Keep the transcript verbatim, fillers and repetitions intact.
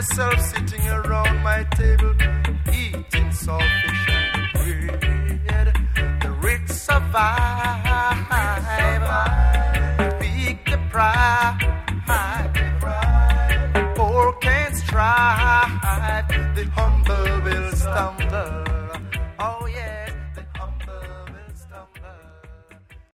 myself sitting around my table, eating saltfish and bread. The rich survive.